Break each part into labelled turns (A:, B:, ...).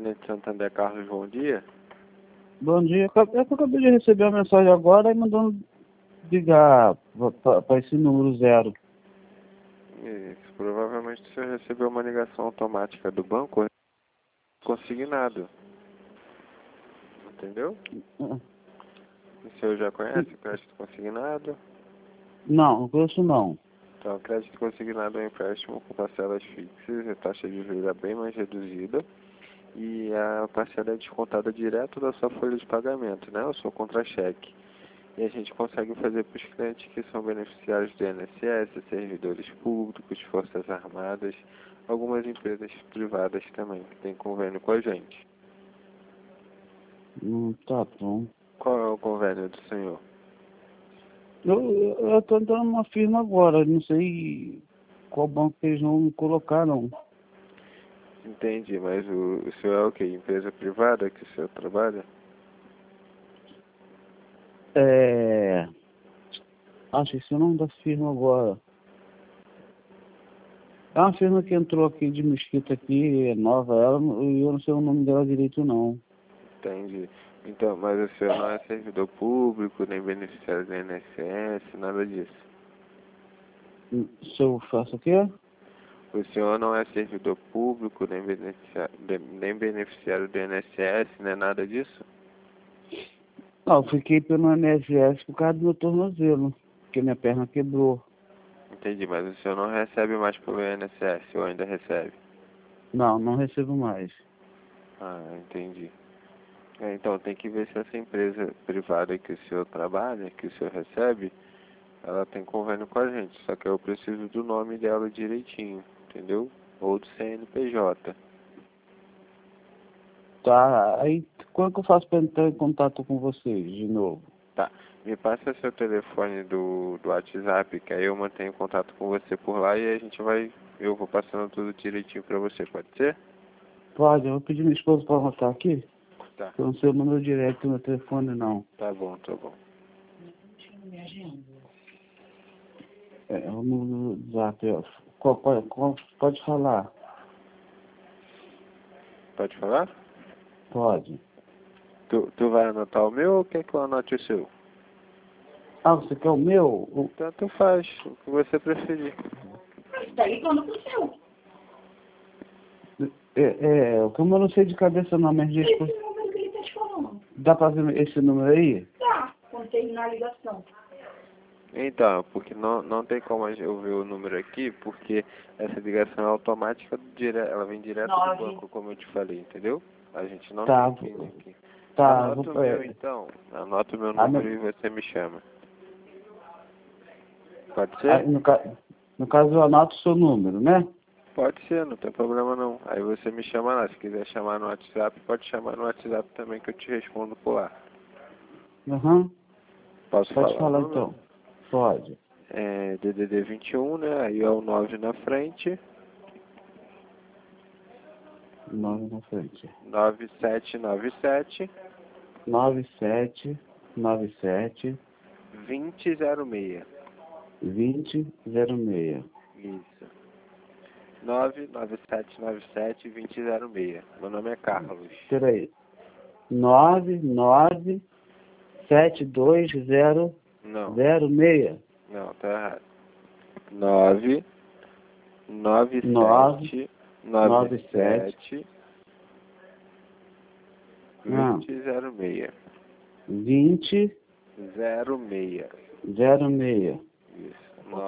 A: Sabonete Santander, Carlos, bom dia.
B: Bom dia. É que eu acabei de receber a mensagem agora e mandando ligar para esse número 0.
A: Isso, provavelmente o senhor recebeu uma ligação automática do banco consignado. Entendeu? O senhor já conhece o crédito consignado?
B: Não conheço não.
A: Então, crédito consignado é um empréstimo com parcelas fixas, a taxa de juros é bem mais reduzida e a parcela é descontada direto da sua folha de pagamento, né? O seu contra-cheque. E a gente consegue fazer para os clientes que são beneficiários do INSS, servidores públicos, forças armadas, algumas empresas privadas também que têm convênio com a gente.
B: Tá bom.
A: Qual é o convênio do senhor?
B: Eu tô entrando numa firma agora, não sei qual banco que eles vão me colocar não.
A: Entendi, mas o senhor é o quê? Empresa privada que o senhor trabalha?
B: Acho que esse é o nome da firma agora. É uma firma que entrou aqui de Mesquita aqui, é nova ela, e eu não sei o nome dela direito não.
A: Entendi. Então, mas o senhor não é servidor público, nem beneficiário do INSS, nada disso.
B: Se eu faço o quê?
A: O senhor não é servidor público, nem beneficiário do INSS, nem nada disso?
B: Não, eu fiquei pelo INSS por causa do meu tornozelo, porque minha perna quebrou.
A: Entendi, mas o senhor não recebe mais pelo INSS, ou ainda recebe?
B: Não recebo mais.
A: Ah, entendi. Então, tem que ver se essa empresa privada que o senhor trabalha, que o senhor recebe, ela tem convênio com a gente, só que eu preciso do nome dela direitinho, entendeu? Ou do CNPJ.
B: Tá, aí quando que eu faço para entrar em contato com vocês de novo?
A: Tá, me passa seu telefone do WhatsApp, que aí eu mantenho contato com você por lá e a gente eu vou passando tudo direitinho pra você, pode ser?
B: Pode, eu vou pedir minha esposa para anotar aqui.
A: Tá.
B: Eu não sei o número direto do meu telefone não.
A: Tá bom, tá bom.
B: O número do WhatsApp, pode falar?
A: Pode falar?
B: Pode.
A: Tu vai anotar o meu ou quer que eu anote o seu?
B: Ah, você quer o meu?
A: Tanto faz, o que você preferir.
C: Daí quando pro seu.
B: Como eu não sei de cabeça não, mas
C: Esse número que ele tá te falando.
B: dá pra ver esse número aí?
C: Tá, quando terminar a ligação.
A: Então, porque não tem como eu ver o número aqui, porque essa ligação é automática, ela vem direto do
C: 9.
A: banco, como eu te falei, entendeu? A gente não
B: Tá,
A: tem PIN aqui.
B: tá.
A: Anota o meu então, anota o meu número e você me chama. Pode ser?
B: No caso eu anoto o seu número, né?
A: Pode ser, não tem problema não. Aí você me chama lá, se quiser chamar no WhatsApp, pode chamar no WhatsApp também que eu te respondo por lá.
B: Uhum.
A: Posso
B: Pode
A: falar
B: falar
A: o número?
B: então. Pode.
A: É DDD 21, né? Aí é o 9 na frente.
B: 9 na frente.
A: 9797
B: 9797
A: 2006.
B: 2006.
A: Isso. 99797 2006. Meu nome é Carlos.
B: Peraí. 9972006.
A: Não, não, tá errado. 99797 2006.
B: 2006.
A: Isso.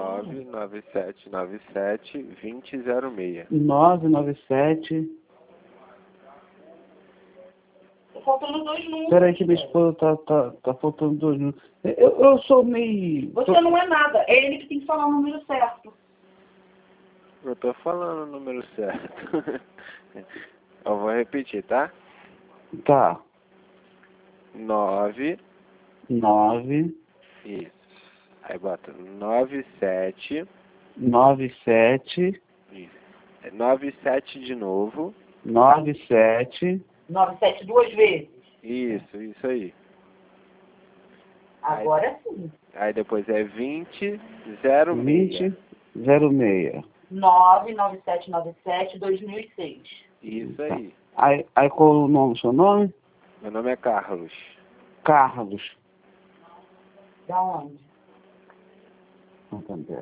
A: 99797 2006.
B: 997.
C: Tá faltando 2 números.
B: Peraí que minha esposa tá faltando 2 números. Eu sou meio...
C: Você não é nada. É ele que tem que falar o número certo.
A: Eu tô falando o número certo. Eu vou repetir, tá?
B: Tá.
A: 9. Isso. Aí bota 97. Isso. É 97 de novo.
B: 97.
C: 97 2 vezes.
A: Isso aí.
C: Agora sim.
A: Aí depois é 2006.
B: 2006.
C: 99797 2006.
A: Isso aí.
B: Aí qual o nome, seu nome?
A: Meu nome é Carlos.
B: Carlos.
C: Da onde?
B: Santander.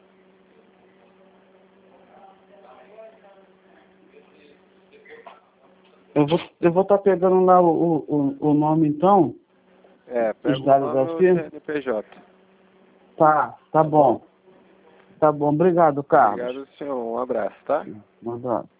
B: Eu vou estar pegando lá o nome então.
A: Pega
B: Os
A: o
B: dados
A: nome
B: aqui.
A: e o CNPJ.
B: Tá bom. Tá bom, obrigado, Carlos.
A: Obrigado, senhor. Um abraço, tá?
B: Um abraço.